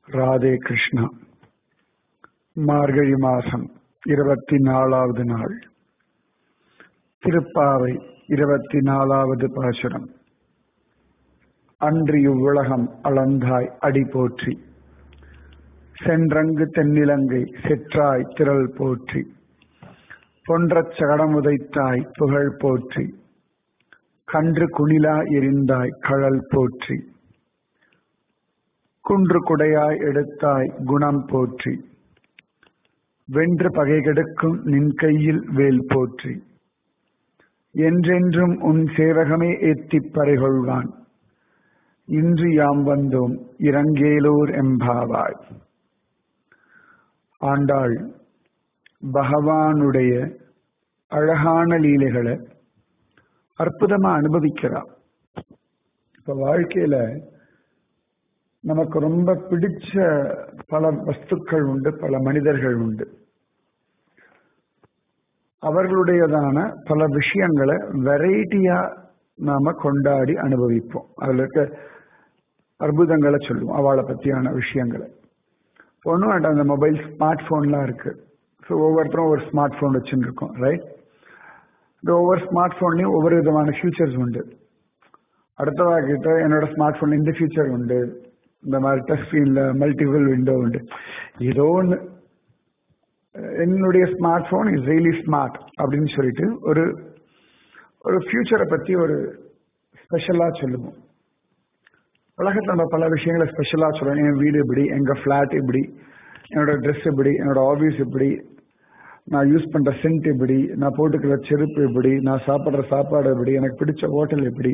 ராதே கிருஷ்ணா. மார்கழி மாசம் 24வது நாள். திருப்பாவை 24வது பாசுரம். அன்று இவ்வுலகம் அளந்தாய் அடி போற்றி, சென்றங்கு தென்னிலங்கை செற்றாய் திரள் போற்றி, பொன்றச் சகடமுதைத்தாய் புகழ் போற்றி, கன்று குணிலா எரிந்தாய் கழல் போற்றி, குன்று குடையாய் எடுத்தாய் குணம் போற்றி, வென்று பகை கெடுக்கும் நின் கையில் வேல் போற்றி, என்றென்றும் உன் சேவகமே ஏத்திப் பறைகொள்வான், இன்று யாம் வந்தோம் இரங்கேலோர் எம்பாவாய். ஆண்டாள் பகவானுடைய அழகான லீலைகளை அற்புதமா அனுபவிக்கிறார். இப்ப வாழ்க்கையில நமக்கு ரொம்ப பிடிச்ச பல வஸ்துக்கள் உண்டு, பல மனிதர்கள் உண்டு. அவர்களுடையதான பல விஷயங்களை வெரைட்டியா நாம கொண்டாடி அனுபவிப்போம். அதுல இருக்க அற்புதங்களை சொல்லுவோம், அவளை பத்தியான விஷயங்களை. ஒன்றும் வேண்டாம், அந்த மொபைல் ஸ்மார்ட் போன்லாம் இருக்கு. ஸோ ஒவ்வொருத்தரும் ஒரு ஸ்மார்ட் போன் வச்சுட்டு இருக்கோம், ரைட்? இந்த ஒவ்வொரு ஸ்மார்ட் போன்லயும் ஒவ்வொரு விதமான ஃபியூச்சர்ஸ் உண்டு. அடுத்தவா கிட்ட என்னோட ஸ்மார்ட் போன்ல இந்த ஃபியூச்சர் உண்டு, இந்த மாதிரி டச் ஸ்கிரீன்ல மல்டிபிள் விண்டோ உண்டு. ஏதோ ஒன்று என்னுடைய smart phone is really smart அப்படின்னு சொல்லிட்டு ஒரு ஒரு ஃபியூச்சரை பத்தி ஒரு ஸ்பெஷலா சொல்லுவோம். உலகத்தில் நம்ம பல விஷயங்களை ஸ்பெஷலா சொல்லுவோம். என் வீடு இப்படி, எங்க பிளாட் இப்படி, என்னோட ட்ரெஸ் இப்படி, என்னோட ஆபீஸ் இப்படி, நான் யூஸ் பண்ற சென்ட் இப்படி, நான் போட்டுக்கிற செருப்பு இப்படி, நான் சாப்பிட்ற சாப்பாடு இப்படி, எனக்கு பிடிச்ச ஹோட்டல் இப்படி,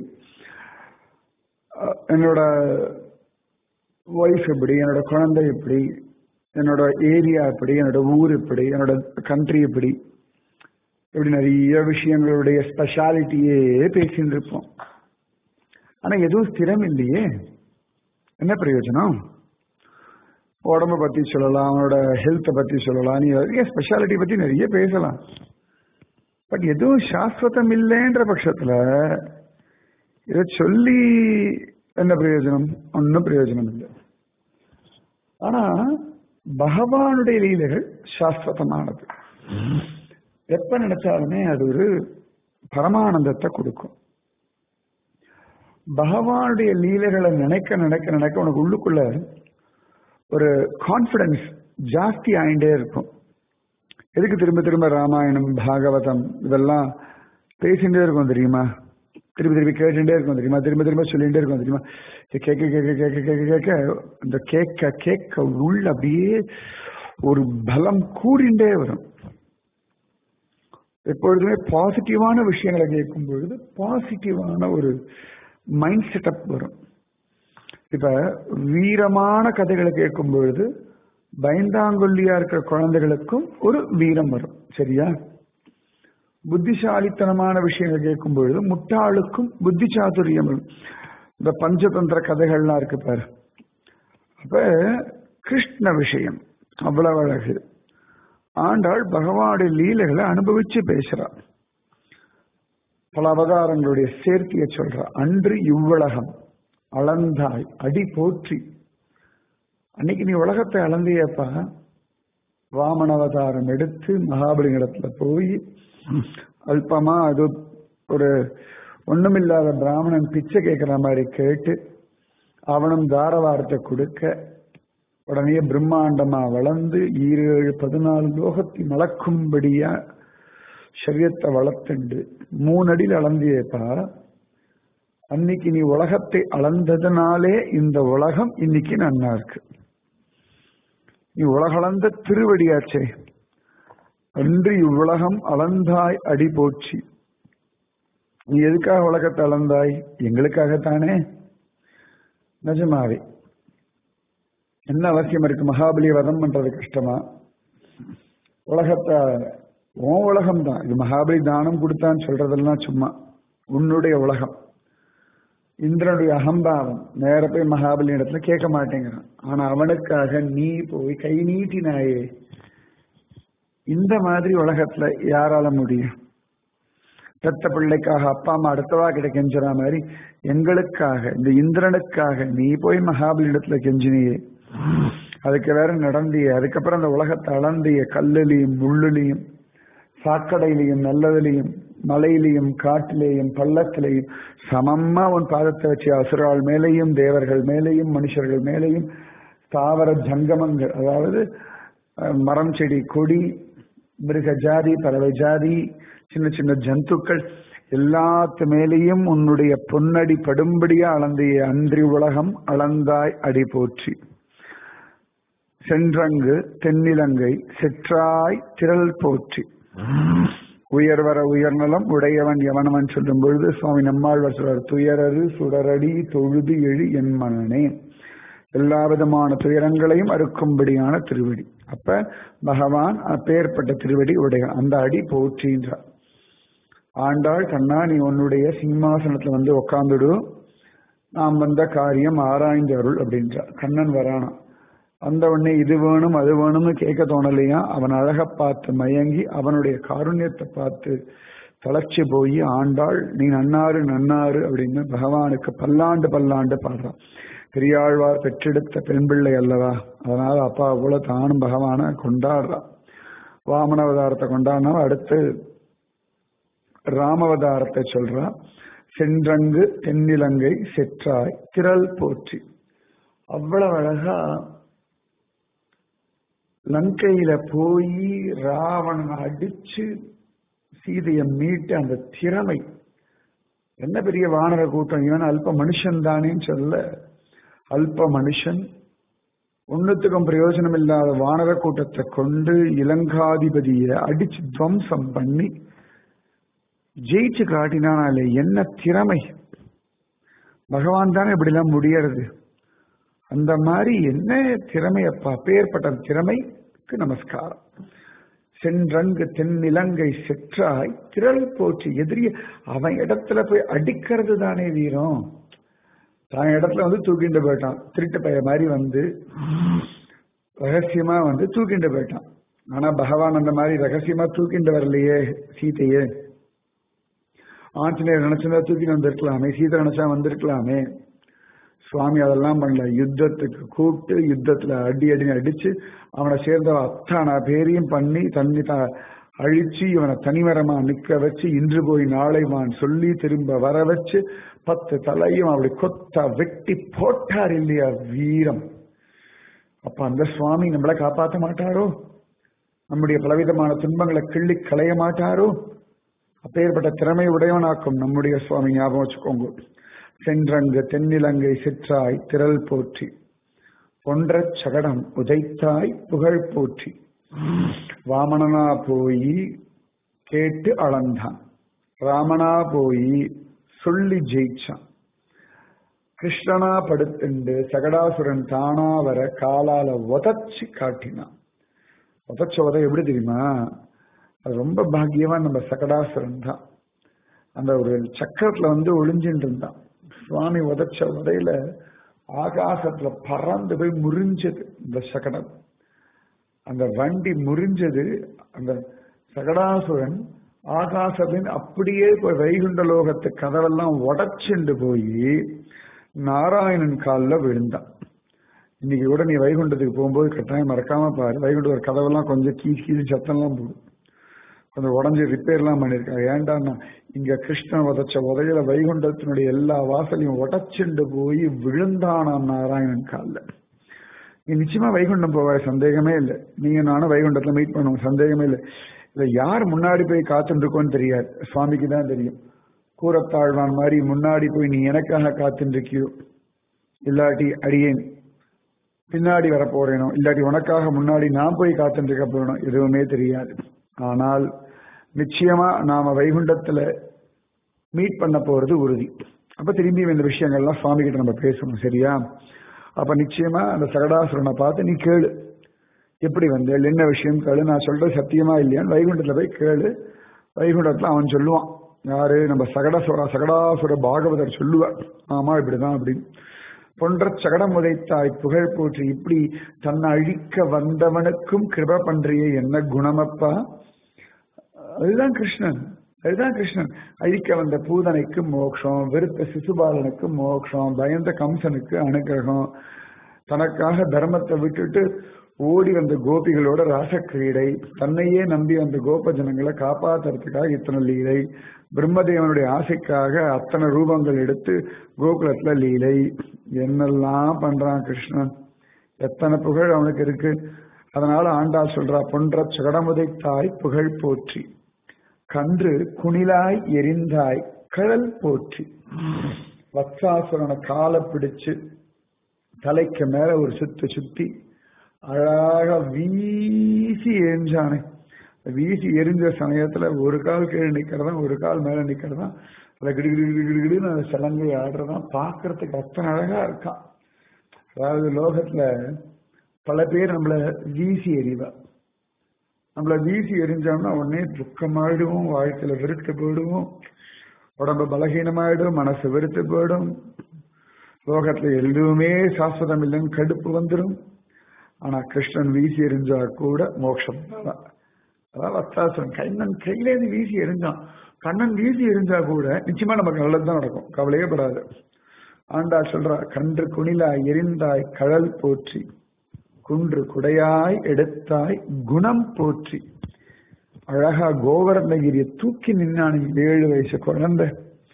என்னோட ஒய்ஃப் இப்படி, என்னோட குழந்தை இப்படி, என்னோட ஏரியா இப்படி, என்னோட ஊர் இப்படி, என்னோட கண்ட்ரி இப்படி, இப்படி நிறைய விஷயங்களுடைய ஸ்பெஷாலிட்டியே பேசிட்டு இருப்போம். ஆனா எதுவும் ஸ்திரம் இல்லையே. என்ன பிரயோஜனம்? உடம்பை பத்தி சொல்லலாம், அவனோட ஹெல்த்தை பத்தி சொல்லலாம், நீ நிறைய ஸ்பெஷாலிட்டி பத்தி நிறைய பேசலாம். பட் எதுவும் சாஸ்வதம் இல்லைன்ற பட்சத்துல இதை சொல்லி என்ன பிரயோஜனம்? ஒன்னும் பிரயோஜனம் இல்லை. ஆனா பகவானுடைய லீலைகள் சாஸ்வதமானது. எப்ப நினைச்சாலுமே அது ஒரு பரமானந்தத்தை கொடுக்கும். பகவானுடைய லீலைகளை நினைக்க நினைக்க நினைக்க உனக்கு உள்ளுக்குள்ள ஒரு கான்பிடன்ஸ் ஜாஸ்தி ஆயிண்டே இருக்கும். எதுக்கு திரும்ப திரும்ப ராமாயணம் பாகவதம் இதெல்லாம் பேசிட்டே இருக்கும் தெரியுமா? திருப்பி திருப்பி கேட்டுட்டே இருக்கும் தெரியுமா? திரும்ப திரும்ப சொல்லிகிட்டே இருக்கும் தெரியுமா? கேட்க கேட்க கேட்க கேட்க கேட்க இந்த கேட்க கேட்க உள்ள அப்படியே ஒரு பலம் கூடிண்டே வரும். எப்பொழுதுமே பாசிட்டிவான விஷயங்களை கேட்கும் பொழுது பாசிட்டிவான ஒரு மைண்ட் செட்டப் வரும். இப்ப வீரமான கதைகளை கேட்கும் பொழுது பயந்தாங்கொல்லியா இருக்கிற குழந்தைகளுக்கும் ஒரு வீரம் வரும், சரியா? புத்திசாலித்தனமான விஷயங்கள் கேட்கும் பொழுது முட்டாளுக்கும் புத்தி சாதுரியம். இந்த பஞ்சதந்திர கதைகள்லாம் இருக்கு பாரு. அப்ப கிருஷ்ண விஷயம் அவ்வளவு அழகு. ஆண்டாள் பகவானுடைய லீலைகளை அனுபவிச்சு பேசுறார். பல அவதாரங்களுடைய சேர்த்திய சொல்ற. அன்று இவ்வுலகம் அளந்தாய் அடி போற்றி. அன்னைக்கு நீ உலகத்தை அளந்தியப்பா. வாமன அவதாரம் எடுத்து மகாபலிங்கத்துல போய் அல்பமா அது ஒரு ஒண்ணுமில்லாத பிராமணன் பிச்சை கேட்கிற மாதிரி கேட்டு அவனும் தாரவாரத்தை கொடுக்க உடனே பிரம்மாண்டமா வளர்ந்து 7-14 லோகத்தை மலக்கும்படியா சரியத்தை வளர்த்துண்டு 3 அடியில் அளந்தியப்பா. அன்னைக்கு நீ உலகத்தை அளந்ததுனாலே இந்த உலகம் இன்னைக்கு நன்னா இருக்கு. நீ உலகளந்த திருவடியாச்சே. அன்று இவ்வுலகம் அளந்தாய் அடி போற்றி. நீ எதுக்காக உலகத்தை அளந்தாய்? எங்களுக்காகத்தானே. நிஜமாவே என்ன அவசியம் இருக்கு? மகாபலியை வதம் பண்றது கஷ்டமா? உலகத்தை உன் உலகம் தான் இது. மகாபலி தானம் கொடுத்தான்னு சொல்றதெல்லாம் சும்மா. உன்னுடைய உலகம். இந்திரனுடைய அகம்பாவம் நேர போய் மகாபலி இடத்துல கேட்க மாட்டேங்கிறான். ஆனா அவனுக்காக நீ போய் கை நீட்டினாயே. இந்த மாதிரி உலகத்துல யாரால முடியும்? பெத்த பிள்ளைக்காக அப்பா அம்மா அடுத்தவா கிட்ட கெஞ்சுற மாதிரி எங்களுக்காக இந்த இந்திரனுக்காக நீ போய் மகாபலி இடத்துல கெஞ்சினியே. அதுக்கு வேற நடந்திய, அதுக்கப்புறம் அந்த உலகத்தை அளந்திய கல்லுலையும் முள்ளுலையும் சாக்கடையிலையும் நல்லதிலையும் மலையிலையும் காட்டிலேயும் பள்ளத்திலையும் சமமா உன் பாதத்தை வச்சு அசுரால் மேலேயும் தேவர்கள் மேலேயும் மனுஷர்கள் மேலேயும் தாவர ஜங்கமங்கள், அதாவது மரம் செடி கொடி மிருக ஜாதி பறவை ஜாதி சின்ன சின்ன ஜந்துக்கள் எல்லாத்து மேலேயும் உன்னுடைய பொன்னடி படும்படியா அளந்திய அன்றி உலகம் அளந்தாய் அடி போற்றி. சென்றங்கு தென்னிலங்கை செற்றாய் திரள் போற்றி. உயர்வர உயர்நலம் உடையவன் எவனவன் சொல்லும் பொழுது சுவாமி நம்மாழ்வார் சொல்றார், துயரரு சுடரடி தொழுது எழு என் மனனே. எல்லா விதமான துயரங்களையும் அறுக்கும்படியான திருவடி. அப்ப பகவான் அப்பேற்பட்ட திருவடி உடையவன், அந்த அடி போற்றின்றார். ஆண்டாள், கண்ணா நீ உன்னுடைய சிம்மாசனத்துல வந்து உக்காந்துடு, நாம் வந்த காரியம் ஆராய்ந்து அருள் அப்படின்றார். கண்ணன் வரானா, அந்த உடனே இது வேணும் அது வேணும்னு கேட்க தோணலையா, அவன் அழக பார்த்து மயங்கி அவனுடைய காருண்யத்தை பார்த்து தளர்ச்சி போய் ஆண்டாள் நீ நன்னாரு நன்னாரு அப்படின்னு பகவானுக்கு பல்லாண்டு பல்லாண்டு பாடுறான். பெரியாழ்வார் பெற்றெடுத்த பெண் பிள்ளை அல்லவா, அதனால அப்பா போல தானும் பகவான கொண்டாடுறான். வாமனவதாரத்தை கொண்டாடினா அடுத்து ராமவதாரத்தை சொல்றான். சென்றங்கு தென்னிலங்கை செற்றாய் திரள் போற்றி. அவ்வளவு அழகா லங்கையில போய் ராவணனை அடிச்சு சீதையை மீட்டு அந்த திறமை, என்ன பெரிய வானர கூட்டம், இவன் அல்ப மனுஷன் தானேன்னு சொல்ல, அல்ப மனுஷன் ஒன்னுத்துக்கும் பிரயோஜனம் இல்லாத வானர கூட்டத்தை கொண்டு இலங்காதிபதியை அடிச்சு துவம்சம் பண்ணி ஜெயிச்சு காட்டினானாலே என்ன திறமை. பகவான் தானே இப்படிலாம் முடியறது. அந்த மாதிரி என்ன திறமையப்பா, பேர்பட்ட திறமைக்கு நமஸ்காரம். சென்றங்கு தென்னிலங்கை செற்றாய் திரள் போற்றி. எதிரிய அவன் இடத்துல போய் அடிக்கிறது தானே வீரம். தான் இடத்துல வந்து தூக்கிண்டு போயிட்டான், திருட்டு பைய மாதிரி வந்து ரகசியமா வந்து தூக்கிண்டு போயிட்டான். ஆனா பகவான் அந்த மாதிரி ரகசியமா தூக்கிண்டு வரலையே சீதையே. ஆஞ்சநேயர் நினைச்சிருந்தா தூக்கிட்டு வந்திருக்கலாமே, சீதை நினைச்சா வந்திருக்கலாமே. சுவாமி அதெல்லாம் பண்ணல. யுத்தத்துக்கு கூப்பிட்டு யுத்தத்துல அடி அடின்னு அடிச்சு அவனை சேர்ந்த அத்தான பேரையும் பண்ணி தண்ணி அழிச்சு இவனை தனிமரமா நிக்க வச்சு இன்று போய் நாளை வான் சொல்லி திரும்ப வர வச்சு 10 தலையும் அப்படி கொத்த வெட்டி போட்டார் இல்லையா வீரம். அப்ப அந்த சுவாமி நம்மளை காப்பாற்ற மாட்டாரோ, நம்முடைய பலவிதமான துன்பங்களை கிள்ளி களைய மாட்டாரோ. அப்பேற்பட்ட திறமை உடையவனாக்கும் நம்முடைய சுவாமி, ஞாபகம் வச்சுக்கோங்க. சென்றங்கு தென்னிலங்கை சிற்றாய் திரள் போற்றி. ஒன்ற சகடம் உதைத்தாய் புகழ் போற்றி. வாமனனா போய் கேட்டு அளந்தான், ராமனா போய் சொல்லி ஜெயிச்சான். கிருஷ்ணனா படுத்துண்டு சகடாசுரன் தானா வர காலால உதச்சு காட்டினான். உதச்ச உதை எப்படி தெரியுமா, அது ரொம்ப பாக்கியமா நம்ம சகடாசுரன் தான். அந்த ஒரு சக்கரத்துல வந்து ஒளிஞ்சின்னு இருந்தான். சுவாமி உதச்ச உதையில ஆகாசத்துல பறந்து போய் முறிஞ்சது இந்த சகடம். அந்த வண்டி முறிஞ்சது. அந்த சகடாசுரன் ஆகாசத்தின் அப்படியே போய் வைகுண்ட லோகத்து கதவெல்லாம் உடச்சுண்டு போய் நாராயணன் காலில் விழுந்தான். இன்னைக்கு கூட நீ வைகுண்டத்துக்கு போகும்போது கட்டாயம் மறக்காம பாரு, வைகுண்ட ஒரு கதவெல்லாம் கொஞ்சம் கீழ் சத்தம்லாம் போடும், கொஞ்சம் உடஞ்சி ரிப்பேர்லாம் பண்ணியிருக்காங்க. ஏண்டான்னா இங்க கிருஷ்ணன் உதச்ச உதையில வைகுண்டத்தினுடைய எல்லா வாசலையும் உடச்சுண்டு போய் விழுந்தானாம் நாராயணன் காலில். நீ நிச்சயமா வைகுண்டம் போவாய், சந்தேகமே இல்லை. நீங்க நானும் வைகுண்டத்துல மீட் பண்ணுவோம், சந்தேகமே இல்லை. இல்ல யார் முன்னாடி போய் காத்துட்டு இருக்கோன்னு தெரியாது, சுவாமிக்கு தான் தெரியும். கூரத்தாழ்வான் மாதிரி முன்னாடி போய் நீ எனக்காக காத்துட்டு இருக்கியோ, இல்லாட்டி அடியேன் பின்னாடி வர போறேனோ, இல்லாட்டி உனக்காக முன்னாடி நான் போய் காத்துட்டு இருக்க போறேனோ, எதுவுமே தெரியாது. ஆனால் நிச்சயமா நாம வைகுண்டத்துல மீட் பண்ண போறது உறுதி. அப்ப திரும்பி இந்த விஷயங்கள்லாம் சுவாமி கிட்ட நம்ம பேசணும், சரியா? அப்ப நிச்சயமா அந்த சகடாசுரனை பார்த்து நீ கேளு, எப்படி வந்து என்ன விஷயம் கேளு, நான் சொல்றது சத்தியமா இல்லையான்னு வைகுண்டத்துல போய் கேளு. வைகுண்டத்துல அவன் சொல்லுவான். யாரு? நம்ம சகடாசுர பாகவதர் சொல்லுவார், ஆமா இப்படிதான் அப்படின்னு. பொன்ற சகடம் உதைத்தாய் புகழ் போற்றி. இப்படி தன்னை அழிக்க வந்தவனுக்கும் கிருப பண்றியே, என்ன குணமப்பா. அதுதான் கிருஷ்ணன், அதுதான் கிருஷ்ணன். அழிக்க வந்த பூதனைக்கு மோட்சம், வெறுத்த சிசுபாலனுக்கு மோட்சம், பயந்த கம்சனுக்கு அனுகிரகம், தனக்காக தர்மத்தை விட்டுட்டு ஓடி வந்த கோபிகளோட ராசக்கிரீடை, தன்னையே நம்பி வந்த கோப ஜனங்களை காப்பாத்துறதுக்காக இத்தனை லீலை, பிரம்மதேவனுடைய ஆசைக்காக அத்தனை ரூபங்கள் எடுத்து கோகுலத்துல லீலை, என்னெல்லாம் பண்றான் கிருஷ்ணன். எத்தனை புகழ் அவனுக்கு இருக்கு. அதனால ஆண்டாள் சொல்றா, பொன்ற சகடமுதை தாய் புகழ் போற்றி, கன்று குணிலாய் எரிந்தாய் கழல் போற்றி. வத்சாசுரனை காலை பிடிச்சு தலைக்கு மேல ஒரு சுத்தி சுத்தி அழகாக வீசி எரிஞ்சானே. வீசி எரிஞ்ச சமயத்துல ஒரு கால் கீழே நிக்கிறதான், ஒரு கால் மேல நிக்கிறதான், அதை கிடுகிடுன்னு அந்த சலங்கை ஆடுறதான் பார்க்கறதுக்கு அத்தனை அழகா இருக்கான். அதாவது லோகத்துல பல பேர் நம்மள வீசி எறிவா. நம்மள வீசி எரிஞ்சோம்னா உடனே துக்கமாயிடுவோம், வாழ்க்கையில வெறுத்து போயிடுவோம், உடம்பு பலகீனமாயிடும், மனசு வெறுத்து போயிடும், லோகத்துல எதுவுமே சாஸ்வதம் இல்லைன்னு கடுப்பு வந்துடும். ஆனா கிருஷ்ணன் வீசி எரிஞ்சா கூட மோட்சம் தான். அதாவது அத்தாசன் கண்ணன் கையிலேருந்து வீசி எரிஞ்சான். கண்ணன் வீசி எரிஞ்சா கூட நிச்சயமா நமக்கு நல்லதுதான் நடக்கும், கவலையே படாது. ஆண்டாள் சொல்றா, கன்று குணிலாய் எரிந்தாய் கழல் போற்றி, குன்று குடையாய் எடுத்தாய் குணம் போற்றி. அழகா கோவர்ணகிரியை தூக்கி நின்னான் 7 வயசு குழந்தை.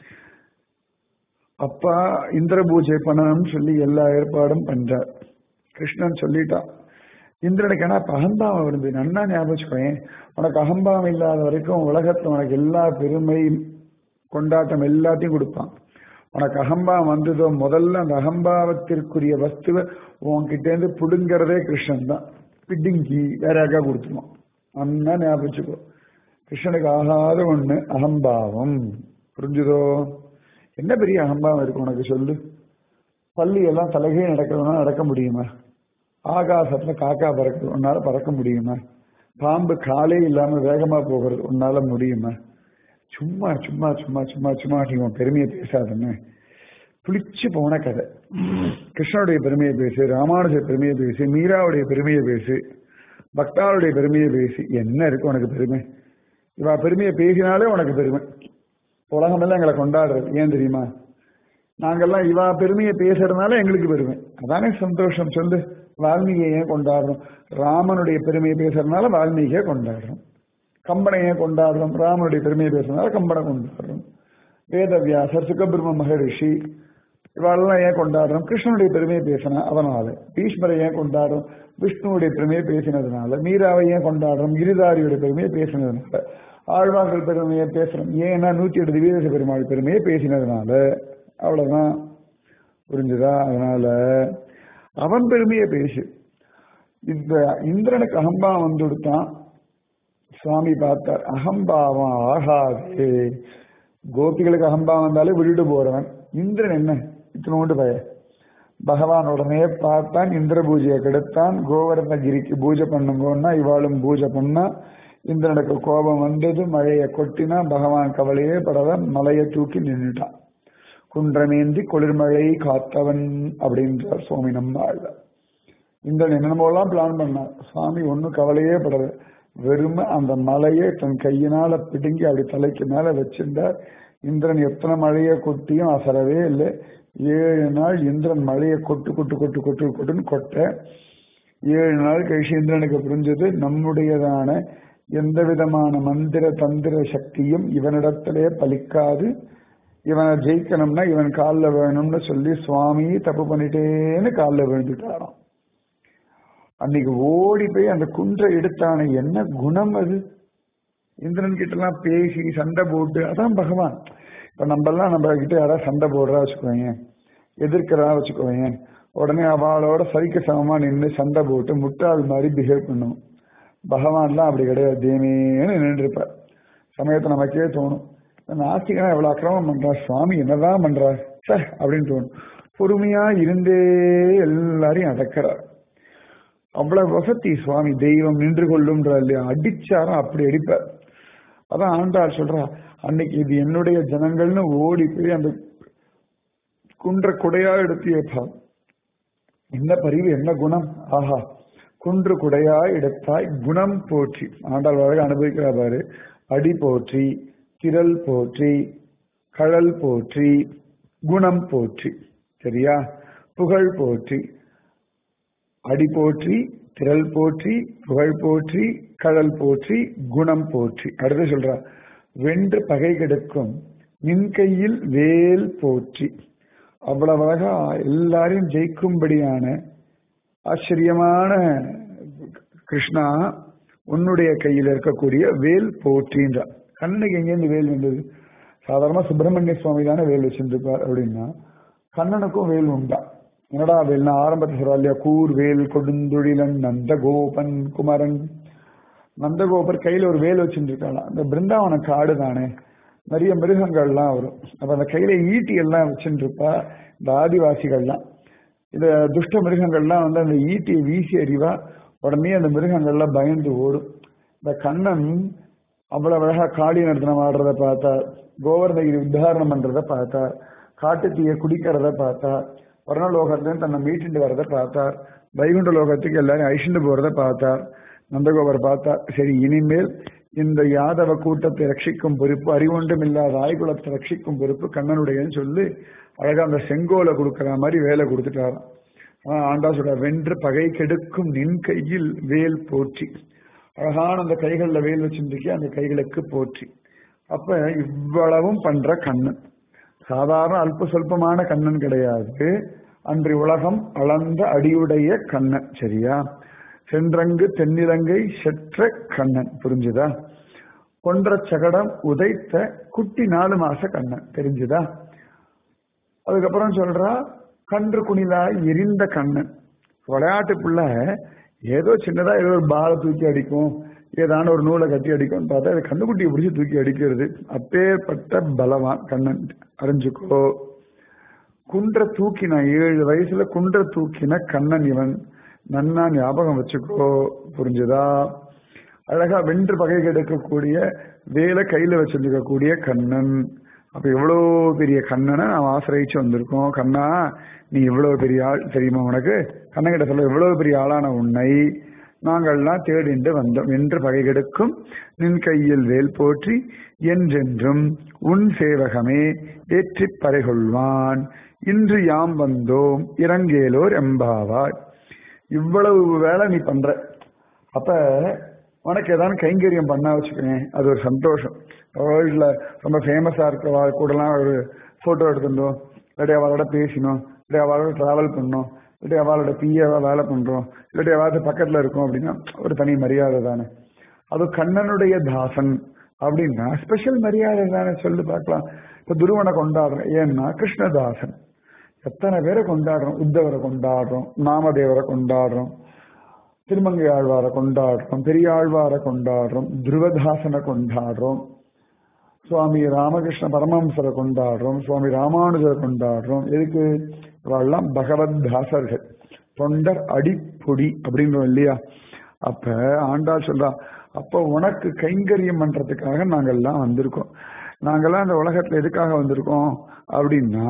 அப்பா இந்திர பூஜை பண்ணணும்னு சொல்லி எல்லா ஏற்பாடும் பண்றார். கிருஷ்ணன் சொல்லிட்டான். இந்திரனுக்கு ஏன்னா அகம்பாவம் வருது. நன்னா ஞாபகம், உனக்கு அகம்பாவம் இல்லாத வரைக்கும் உலகத்துல உனக்கு எல்லா பெருமை கொண்டாட்டம் எல்லாத்தையும் கொடுப்பான். உனக்கு அகம்பாவம் வந்ததோ முதல்ல அந்த அகம்பாவத்திற்குரிய வஸ்துவை உன்கிட்டேருந்து புடுங்கிறதே கிருஷ்ணன் தான். பிடிங்கி வேற யாருக்கா கொடுத்துருவான். அண்ணா ஞாபகிச்சுக்கோ, கிருஷ்ணனுக்கு ஆகாத ஒண்ணு அகம்பாவம். புரிஞ்சுதோ? என்ன பெரிய அகம்பாவம் இருக்கு உனக்கு சொல்லு? பள்ளி எல்லாம் தலைகே நடக்கிறதுனா நடக்க முடியுமா? ஆகாசத்துல காக்கா பறக்கிறது உன்னால பறக்க முடியுமா? பாம்பு காலே இல்லாம வேகமா போகிறது உன்னால முடியுமா? சும்மா சும்மா சும்மா சும்மா சும்மா நீ உன் பெருமையை பேசாதன்னு. புளிச்சு போன கதை. கிருஷ்ணனுடைய பெருமையை பேசு, ராமானுஜ பெருமையை பேசு, மீராவுடைய பெருமையை பேசு, பக்தாளுடைய பெருமையை பேசு. என்ன இருக்கு உனக்கு பெருமை? இவா பெருமையை பேசினாலே உனக்கு பெருமை. உலகமெல்லாம் எங்களை கொண்டாடுறது ஏன் தெரியுமா? நாங்கெல்லாம் இவா பெருமையை பேசுறதுனால எங்களுக்கு பெருமை. அதானே சந்தோஷம் சொல்லு. வால்மீகியை ஏன் கொண்டாடுறோம்? ராமனுடைய பெருமையை பேசுறதுனால வால்மீகியை கொண்டாடுறோம். கம்பனை ஏன் கொண்டாடுறோம்? ராமனுடைய பெருமையை பேசுறதுனால கம்பனை கொண்டாடுறோம். வேதவியாசர், சுகபிரம்ம மகரிஷி இவாளெல்லாம் ஏன் கொண்டாடுறோம்? கிருஷ்ணனுடைய பெருமையை பேசினா அதனால. பீஷ்மரை ஏன் கொண்டாடுறோம்? விஷ்ணுவுடைய பெருமையை பேசினதுனால. மீராவை ஏன் கொண்டாடுறோம்? கிரிதாரியுடைய பெருமையை பேசினதுனால. ஆழ்வார்கள் பெருமையை பேசுறோம் ஏன்னா 108 திவ்யதேச பெருமாள் பெருமையை பேசினதுனால. அவ்வளவுதான். புரிஞ்சுதா? அதனால அவன் பெருமையை பேசு. இந்த இந்திரனுக்கு அகம்பாவம் வந்து கொடுத்தான். சுவாமி பார்த்தார், அகம்பாவம் ஆகாது. கோபிகளுக்கு அகம்பாவம் வந்தாலே விட்டுட்டு போறவன். இந்திரன் என்ன இத்தனோண்டு பய. பகவான் உடனே பார்த்தான், இந்திர பூஜையை கெடுத்தான். கோவர்ணகிரிக்கு பூஜை பண்ணுங்கன்னா இவாளும் பூஜை பண்ணா. இந்திரனுக்கு கோபம் வந்தது, மழையை கொட்டினா. பகவான் கவலையே படவ மலையை தூக்கி நின்றுட்டான். குன்றமேந்தி குளிர்மழை காத்தவன் அப்படின்றார் சுவாமி நம்மாள். இந்திரன் என்னென்னமோலாம் பிளான் பண்ணார். சுவாமி ஒன்னும் கவலையே படல, வெறுமை அந்த மலையை தன் கையினால பிடுங்கி அப்படி தலைக்கு மேல வச்சிருந்தார். இந்திரன் எத்தனை மழையை கொட்டியும் அசரவே இல்லை. 7 நாள் இந்திரன் மழையை கொட்டு கொட்டு கொட்டு கொட்டு கொட்டுன்னு கொட்ட. 7 நாள் கழிச்சு இந்திரனுக்கு புரிஞ்சது, நம்முடையதான எந்த விதமான மந்திர தந்திர சக்தியும் இவனிடத்திலே பலிக்காது. இவனை ஜெயிக்கணும்னா இவன் காலில் வேணும்னு சொல்லி சுவாமி தப்பு பண்ணிட்டேன்னு காலில் விழுந்துட்டாராம். அன்னைக்கு ஓடி போய் அந்த குன்றை எடுத்தானே. என்ன குணம் அது! இந்திரன் கிட்ட எல்லாம் பேசி சண்டை போட்டு. அதான் பகவான். இப்ப நம்ம கிட்ட யாராவது சண்டை போடுறா வச்சுக்கோங்க, எதிர்க்கிறா வச்சுக்கோங்க, உடனே அவளோட சரிக்கு சமமா நின்று சண்டை போட்டு முட்டாள் மாதிரி பிஹேவ் பண்ணும். பகவான்லாம் அப்படி கிடையாது. தேமேன்னு நின்று இருப்பார். சமயத்தை நமக்கே தோணும், நாஸ்திகனா எவ்வளவு அக்கிரமம் பண்றா, சுவாமி என்னதான் பண்றார் சார் அப்படின்னு தோணும். பொறுமையா இருந்தே எல்லாரையும் அடக்கிறார். அவ்வளவு வசதி சுவாமி. தெய்வம் நின்று கொள்ளும்ன்ற இல்லையா, அடிச்சாரும் அப்படி அடிப்பார். அதான் ஆண்டாள் சொல்றா, அன்னைக்கு இது என்னுடைய ஜனங்கள்னு ஓடி போய் அந்த குன்ற குடையா எடுத்தியப்பார். என்ன பரிவு, என்ன குணம்! ஆஹா, குன்று குடையா எடுத்தாய் குணம் போற்றி. ஆண்டாள் வழக்கு அனுபவிக்கிறா பாரு. அடி போற்றி, திரள் போற்றி, கழல் போற்றி, குணம் போற்றி. சரியா? புகழ் போற்றி. அடி போற்றி, திரள் போற்றி, புகழ் போற்றி, கடல் போற்றி, குணம் போற்றி. அடுத்து சொல்றா, வென்று பகை கெடுக்கும் நின் கையில் வேல் போற்றி. அவ்வளவு அழகா எல்லாரையும் ஜெயிக்கும்படியான ஆச்சரியமான கிருஷ்ணா, உன்னுடைய கையில் இருக்கக்கூடிய வேல் போற்றின்றார். கண்ணுக்கு எங்கேருந்து வேல் வந்தது? சாதாரண சுப்பிரமணிய சுவாமி தானே வேல் வச்சிருப்பார் அப்படின்னா, கண்ணனுக்கும் வேல் உண்டா? என்னடா வேல்னா ஆரம்பத்தில் சொல்றா இல்லையா, கூர் வேல் கொடுந்துழிலன் நந்தகோபன் குமரன். நந்தகோபர் கையில ஒரு வேல் வச்சுருக்காளாம். அந்த பிருந்தாவன காடு தானே, நிறைய மிருகங்கள்லாம் வரும். அப்ப அந்த கையில ஈட்டி எல்லாம் வச்சுருப்பா இந்த ஆதிவாசிகள்லாம். இந்த துஷ்ட மிருகங்கள்லாம் வந்து அந்த ஈட்டியை வீசி அறிவா, உடனே அந்த மிருகங்கள்லாம் பயந்து ஓடும். இந்த கண்ணன் அவ்வளவு அழகா காளி நடனம் ஆடுறத பார்த்தா, கோவர்தகிரி உத்தாரணம் பண்றத பார்த்தா, காட்டுத்தீய குடிக்கிறத பார்த்தா, வர்ணலோகத்திலும் தன்னை மீட்டுண்டு வரதை பார்த்தார், வைகுண்ட லோகத்துக்கு எல்லாரும் அழிச்சுட்டு போறத பார்த்தார். நந்தகோபர் பார்த்தா, சரி இனிமேல் இந்த யாதவ கூட்டத்தை ரட்சிக்கும் பொறுப்பு, அறிவொன்றும் இல்லாத ஆய்குலத்தை ரட்சிக்கும் பொறுப்பு கண்ணனுடையன்னு சொல்லி அழகா அந்த செங்கோலை கொடுக்கற மாதிரி வேலை கொடுத்துட்டாராம். ஆண்டா சொல்ற, வென்று பகை கெடுக்கும் நின் கையில் வேல் போற்றி. அழகான அந்த கைகள்ல வேல் வச்சிருந்துக்கே அந்த கைகளுக்கு போற்றி. அப்ப இவ்வளவும் பண்ற கண்ணன் சாதாரண அல்ப சொல்பமான கண்ணன் கிடையாது. அன்று உலகம் அளந்த அடியுடைய கண்ணன். சரியா? சென்றங்கு தென்னிலங்கை செற்ற கண்ணன். புரிஞ்சுதா? கொன்ற சகடம் உதைத்த குட்டி 4 மாச கண்ணன். தெரிஞ்சுதா? அதுக்கப்புறம் சொல்றா, கன்று குணிலா எரிந்த கண்ணன். விளையாட்டு பிள்ளை ஏதோ சின்னதா ஏதோ ஒரு பாலை தூக்கி அடிக்கும், ஏதான ஒரு நூலை கட்டி அடிக்கும் பார்த்தா அது கண்ணுக்குட்டியை பிடிச்சி தூக்கி அடிக்கிறது. அப்பேற்பட்ட பலவான் கண்ணன். அறிஞ்சுக்கோ. குன்ற தூக்கின 7 வயசுல குன்ற தூக்கின கண்ணன் இவன். நன்னா ஞாபகம் வச்சுக்கோ. புரிஞ்சுதா? அழகா வென்று பகை கெடுக்கக்கூடிய வேலை கையில வச்சிருக்கக்கூடிய கண்ணன். அப்ப எவ்வளவு பெரிய கண்ணனை நாம் ஆசிரியிச்சு வந்திருக்கோம். கண்ணா, நீ இவ்வளவு பெரிய ஆள் தெரியுமா உனக்கு? கண்ணகிட்ட சொல்ல, இவ்வளவு பெரிய ஆளான உன்னை நாங்கள்லாம் தேடிண்டு வந்தோம். என்று பகை கெடுக்கும் நின் கையில் வேல் போற்றி, என்றென்றும் உன் சேவகமே ஏற்றி பறைகொள்வான். இன்று யாம் வந்தோம் இறங்கேலோர் எம்பாவாய். இவ்வளவு வேலை நீ பண்ற. அப்ப உனக்கு ஏதாவது கைங்கரியம் பண்ணா வச்சுக்கேன், அது ஒரு சந்தோஷம். வேர்ல்ட்ல ரொம்ப ஃபேமஸா இருக்கிற கூடலாம் ஒரு போட்டோ எடுத்துட்டோம், இல்லாட்டி அவளோட பேசினோம், இல்லாட்டி அவளோட டிராவல் பண்ணோம், இல்லாட்டி அவளோட பிஏவா வேலை பண்றோம், இல்லாட்டி அவாவது பக்கத்துல இருக்கோம் அப்படின்னா ஒரு தனி மரியாதை தானே. அது கண்ணனுடைய தாசன் அப்படின்னா ஸ்பெஷல் மரியாதை தானே. சொல்லு பார்க்கலாம். இப்ப துருவனை கொண்டாடுறோம், ஏன்னா கிருஷ்ணதாசன். எத்தனை பேரை கொண்டாடுறோம்? உத்தவரை கொண்டாடுறோம், நாமதேவரை கொண்டாடுறோம், திருமங்கை ஆழ்வாரை கொண்டாடுறோம், பெரியாழ்வாரை கொண்டாடுறோம், துருவதாசனை கொண்டாடுறோம், சுவாமி ராமகிருஷ்ண பரமஹம்சரை கொண்டாடுறோம், சுவாமி ராமானுஜரை கொண்டாடுறோம். எதுக்கு? இவெல்லாம் பகவத் தாசர்கள், தொண்டர் அடிப்பொடி அப்படின்றோம் இல்லையா? அப்ப ஆண்டாள் சொல்றா, அப்ப உனக்கு கைங்கரியம் பண்றதுக்காக நாங்கெல்லாம் வந்திருக்கோம். நாங்கெல்லாம் இந்த உலகத்துல எதுக்காக வந்திருக்கோம் அப்படின்னா,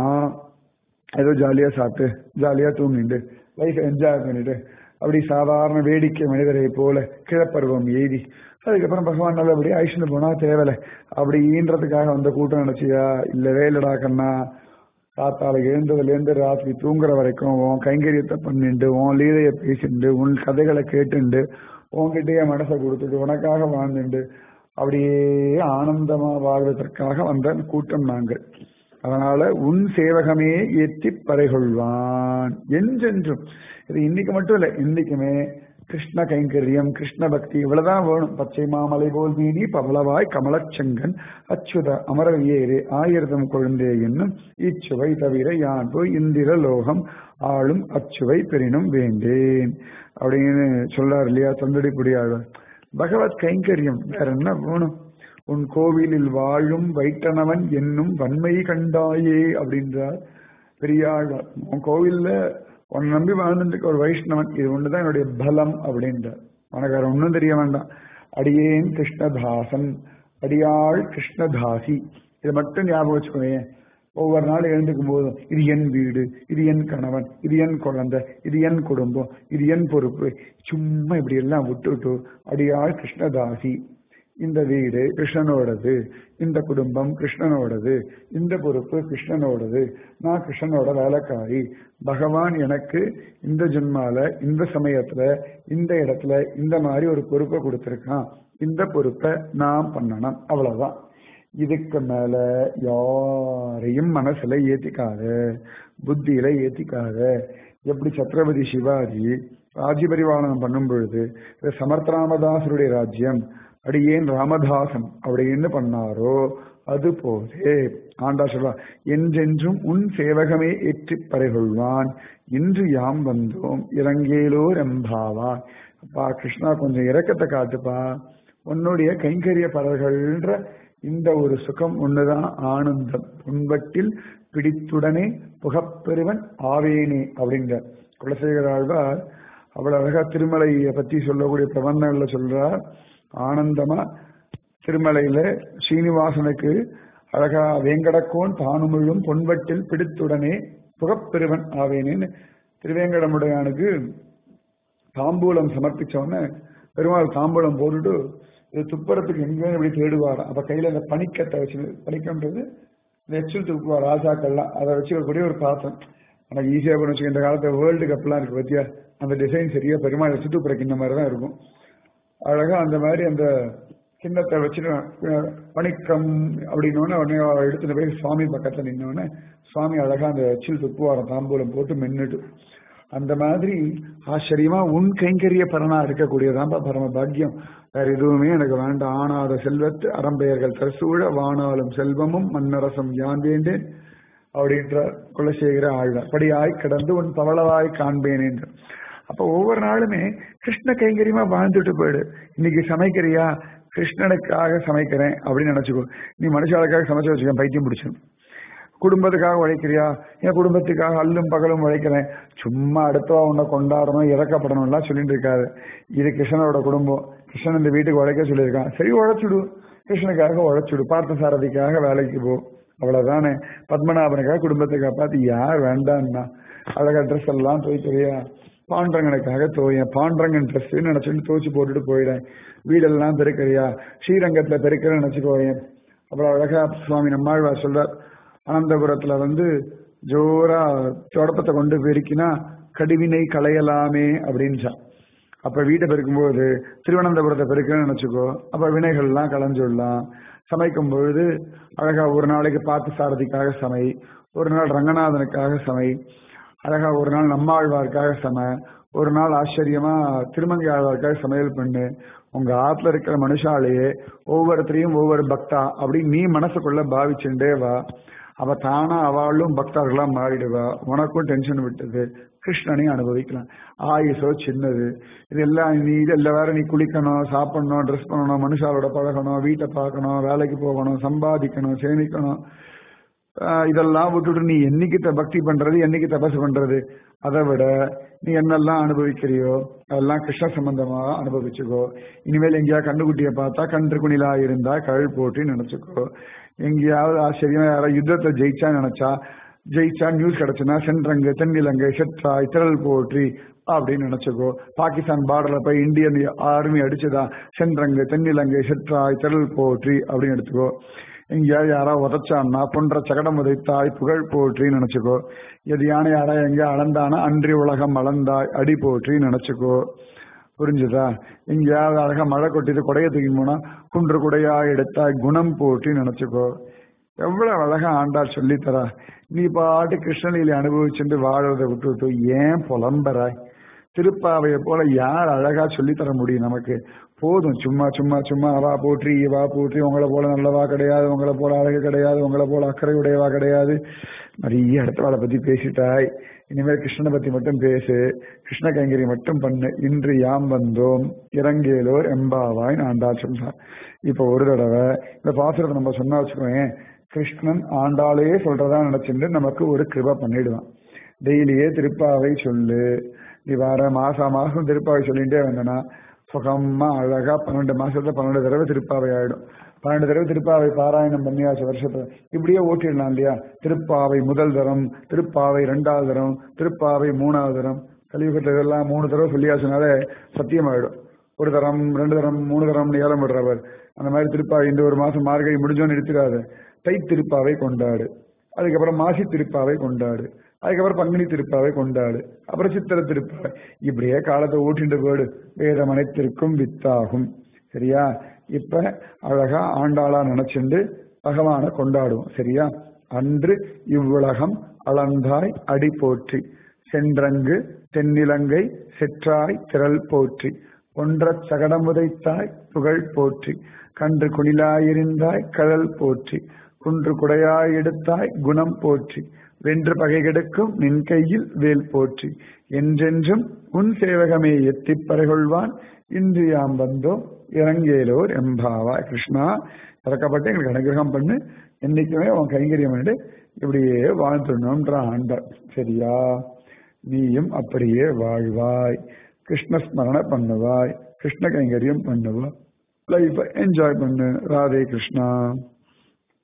ஏதோ ஜாலியா சாப்பிட்டு ஜாலியா தூங்கிட்டு லைஃப் என்ஜாய் பண்ணிட்டு அப்படி சாதாரண வேடிக்கை மனிதரை போல கிழப்பருவம் எய்தி அதுக்கப்புறம் பகவான் நல்லபடியா ஐஷ்ணு போனா தேவலை அப்படின்றதுக்காக வந்த கூட்டம் நினைச்சியா? இல்லவே இல்லடா கண்ணா. காத்தால எழுந்ததுலேருந்து ராத்திரி தூங்குற வரைக்கும் உன் கைங்கரியத்தை பண்ணிட்டு, உன் லீலையை பேசிட்டு, உன் கதைகளை கேட்டுண்டு, உன்கிட்டயே மனசை கொடுத்துட்டு, உனக்காக வாழ்ந்துட்டு அப்படியே ஆனந்தமா வாழ்வதற்காக வந்த கூட்டம் நாங்கள். அதனால உன் சேவகமே ஏற்றி பறைகொள்வான் என்றென்றும். இது இன்னைக்கு மட்டும் இல்லை, இன்னைக்குமே கிருஷ்ண கைங்கரியம், கிருஷ்ண பக்தி இவ்வளவுதான் வேணும். பச்சை மாமலை போல் வீணி பவளவாய் கமலச்செங்கன் அச்சுத அமரவியேரே ஆயிரதம் குழந்தே என்னும் இச்சுவை தவிர யான் போய் இந்திர லோகம் ஆளும் அச்சுவை பெரினும் வேண்டேன் அப்படின்னு சொல்லார் இல்லையா தொண்டடிப்புடியாழ்வார். பகவத் கைங்கரியம் வேற என்ன வேணும்? உன் கோவிலில் வாழும் வைட்டனவன் என்னும் வன்மை கண்டாயே அப்படின்றார் பெரியாழ்வார். உன் கோவில்ல உன்னை நம்பி வாழ்ந்துட்டு ஒரு வைஷ்ணவன், இது ஒண்ணுதான் என்னுடைய பலம் அப்படின்றார். உனக்கு வேற ஒன்றும் தெரிய வேண்டாம். அடியேன் கிருஷ்ணதாசன், அடியாள் கிருஷ்ணதாசி, இதை மட்டும் ஞாபகம் வச்சுக்கோங்க. ஒவ்வொரு நாள் எழுந்துக்கும் போதும் இது என் வீடு, இது என் கணவன், இது என் குழந்தை, இது என் குடும்பம், இது என் பொறுப்பு, சும்மா இப்படி எல்லாம் விட்டுட்டு அடியாள் கிருஷ்ணதாசி இந்த வீடு கிருஷ்ணனோடது, இந்த குடும்பம் கிருஷ்ணனோடது, இந்த பொறுப்பு கிருஷ்ணனோடது, நான் கிருஷ்ணனோட வேலைக்காரி, பகவான் எனக்கு இந்த ஜென்மால இந்த சமயத்துல இந்த இடத்துல இந்த மாதிரி ஒரு பொறுப்பை கொடுத்திருக்கான், இந்த பொறுப்பை நான் பண்ணணும், அவ்வளவுதான். இதுக்கு மேல யாரையும் மனசுல ஏத்திக்காத, புத்தியில ஏத்திக்காத. எப்படி சத்ரபதி சிவாஜி ராஜ்ய பரிபாலனம் பண்ணும் பொழுது சமர்த்தராமதாசருடைய ராஜ்யம் அடியேன் ராமதாசன் அப்படின்னு பண்ணாரோ அது போதே ஆண்டா சொல்வா, என்றென்றும் உன் சேவகமே ஏற்றி பறைகொள்வான், இன்று யாம் வந்தோம் இறங்கேலோர் எம்பாவான். அப்பா கிருஷ்ணா கொஞ்சம் இரக்கத்தை காட்டுப்பா, உன்னுடைய கைங்கரிய பறல்கள்ன்ற இந்த ஒரு சுகம் ஒண்ணுதான் ஆனந்தம், உண்பட்டில் பிடித்துடனே புகப்பெருவன் ஆவேனே அப்படின்ற குலசேகர ஆழ்வார் அவ்வளவு அழகா திருமலையை பத்தி சொல்லக்கூடிய பிரபந்தங்கள்ல சொல்றார். ஆனந்தமா திருமலையில ஸ்ரீனிவாசனுக்கு அழகா வேங்கடக்கோன் தானுமிழும் பொன்வட்டில் பிடித்துடனே புகப்பெருவன் ஆவேனேன்னு திருவேங்கடமுடையானுக்கு தாம்பூலம் சமர்ப்பிச்சவொடனே பெருமாள் தாம்பூலம் போட்டுட்டு இது துப்புறத்துக்கு எங்கேயும் இப்படி தேடுவார். அப்ப கையில அந்த பனிக்கட்டை வச்சு, பனிக்கன்றது இந்த எச்சில் துப்புவார் ராஜாக்கள்லாம், அதை வச்சுக்கக்கூடிய ஒரு பாத்திரம். எனக்கு ஈஸியா பண்ண வச்சுக்க. இந்த காலத்துல வேர்ல்டு கப்லாம் இருக்கு பத்தியா, அந்த டிசைன் சரியா பெருமாள் வச்சு துப்புற கிண்ண மாதிரி தான் இருக்கும். அழகா அந்த மாதிரி அந்த கிண்ணத்தை வச்சுட்டு பணிக்கம் அப்படின்னோடனே உடனே எடுத்துட்டு போய் சுவாமி பக்கத்துல நின்னோடனே சுவாமி அழகா அந்த எச்சில் துப்புவாரம் தாம்பூலம் போட்டு மென்னுட்டு. அந்த மாதிரி ஆச்சரியமா உன் கைங்கரிய பரனா இருக்கக்கூடியதான் பரம பாக்கியம். வேற எதுவுமே எனக்கு வேண்டாம். ஆனாத செல்வத்து அறம்பெயர்கள் தரசூழ வானாலும் செல்வமும் மன்னரசம் யான் வேண்டேன் அப்படின்ற குலசேகர ஆழ்வார். படியாய் கிடந்து உன் பவளவாய் காண்பேன் என்று. அப்ப ஒவ்வொரு நாளுமே கிருஷ்ண கைங்கரியமா வாழ்ந்துட்டு போயிடு. இன்னைக்கு சமைக்கிறியா, கிருஷ்ணனுக்காக சமைக்கிறேன் அப்படின்னு நினைச்சுக்கோ. நீ மனுஷாளுக்காக சமைச்சு வச்சுக்க, பைத்தியம் பிடிச்சிடும். குடும்பத்துக்காக உழைக்கிறியா, என் குடும்பத்துக்காக அல்லும் பகலும் உழைக்கிறேன், சும்மா அடுத்தவா உன்னை கொண்டாடணும் இறக்கப்படணும்லாம் சொல்லிட்டு இருக்காரு. இது கிருஷ்ணனோட குடும்பம், கிருஷ்ணன் இந்த வீட்டுக்கு உழைக்க சொல்லியிருக்கான், சரி உழைச்சுடு, கிருஷ்ணனுக்காக உழைச்சுடு, பார்த்த சாரதிக்காக வேலைக்கு போ, அவ்வளவுதானே. பத்மநாபனுக்காக குடும்பத்தை காப்பாத்தி யார் வேண்டான்னா, அழகா ட்ரெஸ் எல்லாம் துவைக்கிறியா, பாண்டரங்கனுக்காக தோயேன், பாண்டரங்கன் ட்ரெஸ் நினைச்சுட்டு துவைச்சு போட்டுட்டு போயிடேன். வீடெல்லாம் பெருக்கிறியா, ஸ்ரீரங்கத்துல பெருக்கிறேன்னு நினைச்சுக்கோயேன். அப்புறம் அழகா சுவாமி நம்மாழ்வார் சொல்றார், அனந்தபுரத்துல ஜோரா தொடப்பத்தை கொண்டு பெருக்கினா கடிவினை களையலாமே அப்படின்ச்சா. அப்ப வீட்டை பெருக்கும்போது திருவனந்தபுரத்தை பெருக்கிறேன்னு நினைச்சுக்கோ, அப்ப வினைகள்லாம் களைஞ்சுடலாம். சமைக்கும் பொழுது அழகா ஒரு நாளைக்கு பார்த்து சாரதிக்காக சமை, ஒரு நாள் ரங்கநாதனுக்காக சமை, அழகா ஒரு நாள் நம்மாழ்வாருக்காக சமை, ஒரு நாள் ஆச்சரியமா திருமங்கை ஆழ்வாருக்காக சமையல் பண்ணு. உங்க ஆத்துல இருக்கிற மனுஷாலேயே ஒவ்வொருத்தரையும் ஒவ்வொரு பக்தா அப்படி நீ மனசுக்குள்ள பாவிச்சுட்டே வா. அவ தானா அவளும் பக்தர்களா மாறிடுவா. உனக்கும் டென்ஷன் விட்டது, கிருஷ்ணனையும் அனுபவிக்கலாம். ஆயுசோ சின்னது, இதெல்லாம் நீ இதெல்லாம் வேற நீ குளிக்கணும், சாப்பிடணும், ட்ரெஸ் பண்ணணும், மனுஷாலோட பழகணும், வீட்டை பார்க்கணும், வேலைக்கு போகணும், சம்பாதிக்கணும், சேமிக்கணும். இதெல்லாம் விட்டுட்டு நீ என்னைக்கு பக்தி பண்றது, என்னைக்கு தபசு பண்றது? அதை விட நீ என்னெல்லாம் அனுபவிக்கிறியோ அதெல்லாம் கிருஷ்ண சம்பந்தமா அனுபவிச்சுக்கோ. இனிமேல் எங்கேயாவது கண்டுகுட்டியை பார்த்தா கன்று குணிலா இருந்தா கழல் போட்டு நினைச்சுக்கோ. எங்கேயாவது ஆச்சரியமா யாராவது யுத்தத்தை ஜெயிச்சா நினைச்சா, ஜெயிச்சா நியூஸ் கிடைச்சுன்னா சென்றங்கு தென்னிலங்கை செற்றாய் திரள் போற்றி அப்படின்னு நினைச்சுக்கோ. பாகிஸ்தான் பார்டர்ல போய் இந்தியன் ஆர்மி அடிச்சுதா, சென்றங்கு தென்னிலங்கை செற்றாய் திரள் போற்றி அப்படின்னு எடுத்துக்கோ. எங்கேயாவது யாராவது உதச்சான்னா பொன்ற சகடம் உதைத்தாய் புகழ் போற்றின்னு நினைச்சுக்கோ. எது யானை யாராவது எங்கேயா அளந்தானா அன்றி உலகம் அளந்தாய் அடி போற்றின்னு நினைச்சுக்கோ. புரிஞ்சுதா? எங்கேயாவது அழகா மழை கொட்டிட்டு கொடையை தூக்கி போனா குன்று குடையா எடுத்தாய் குணம் போற்றின்னு நினைச்சுக்கோ. எவ்வளவு அழகா ஆண்டாள் சொல்லித்தரா. நீ பாட்டு கிருஷ்ணலீலை அனுபவிச்சுட்டு வாழறதை விட்டு ஏன் புலம்பராய்? திருப்பாவையை போல யார் அழகா சொல்லித்தர முடியும் நமக்கு? போதும் சும்மா சும்மா சும்மா வா போற்றி வா போற்றி, உங்களை போல நல்லவா கிடையாது, உங்களை போல அழகு கிடையாது, உங்களை போல அக்கறை உடையவா கிடையாது, நிறைய இடத்துல பத்தி பேசிட்டாய். இனிமேல் கிருஷ்ணனை பத்தி மட்டும் பேசு, கிருஷ்ண கைங்கரி மட்டும் பண்ணு. இன்று யாம் வந்தோம் இறங்கேலோர் எம்பாவாய் ஆண்டாள் சொல்றார். இப்ப ஒரு தடவை இந்த பாசுரத்தை நம்ம சொன்னா வச்சுக்கோங்க, கிருஷ்ணன் ஆண்டாளே சொல்றதா நினைச்சுட்டு நமக்கு ஒரு கிருபை பண்ணிடுவான். டெய்லியே திருப்பாவை சொல்லு. நீ வர மாசம் திருப்பாவை சொல்லிட்டே வந்தனா சுகமா அழகா 12 மாசத்துல 12 தடவை திருப்பாவை ஆயிடும். 12 தடவை திருப்பாவை பாராயணம் பண்ணியாச்சு வருஷத்துல, இப்படியே ஓட்டிடலாம் இல்லையா? திருப்பாவை முதல் தரம், திருப்பாவை 2வது தரம், திருப்பாவை 3வது தரம். கலியுகத்துல இதெல்லாம் 3 தடவை சொல்லியாச்சுனாலே சத்தியமாயிடும். ஒரு தரம் 2 தரம் 3 தரம்னு ஏலம் விடுறவர் அந்த மாதிரி திருப்பாவை இந்த ஒரு மாசம் மார்கழி முடிஞ்சோன்னு எடுத்துக்காத. தை திருப்பாவை கொண்டாடு, அதுக்கப்புறம் மாசி திருப்பாவை கொண்டாடு, அதுக்கப்புறம் பங்குனி திருப்பாவை கொண்டாடு, அப்புறம் சித்திர திருப்பாவை. இப்படியே காலத்தை ஓட்டிட்டு போயிடு. வேதம் அனைத்திற்கும் வித்தாகும். சரியா? இப்ப அழகா ஆண்டாளா நினைச்சுண்டு பகவானை கொண்டாடுவோம். சரியா? அன்று இவ்வுலகம் அளந்தாய் அடி போற்றி, சென்றங்கு தென்னிலங்கை செற்றாய் திரள் போற்றி, ஒன்ற சகடம் உதைத்தாய் புகழ் போற்றி, கன்று குணிலாயிருந்தாய் கடல் போற்றி, குன்று குடையாய் எடுத்தாய் குணம் போற்றி, வென்று பகை கெடுக்கும் நின் கையில் வேல் போற்றி, என்றென்றும் உன் சேவகமே எத்திப் பறைகொள்வான், இன்று யாம் வந்தோ இறங்கேலோர் எம்பாவாய். கிருஷ்ணா, இறக்கப்பட்டு எங்களுக்கு அனுகிரகம் பண்ணு, என்னைக்குமே உன் கைங்கரியம் பண்ணிட்டு இப்படியே வாழ்ந்துடணும்ன்ற ஆண்டாள். சரியா? நீயும் அப்படியே வாழ்வாய், கிருஷ்ணஸ்மரண பண்ணுவாய், கிருஷ்ண கைங்கரியம் பண்ணுவாய், லைஃபை என்ஜாய் பண்ணு. ராதே கிருஷ்ணா.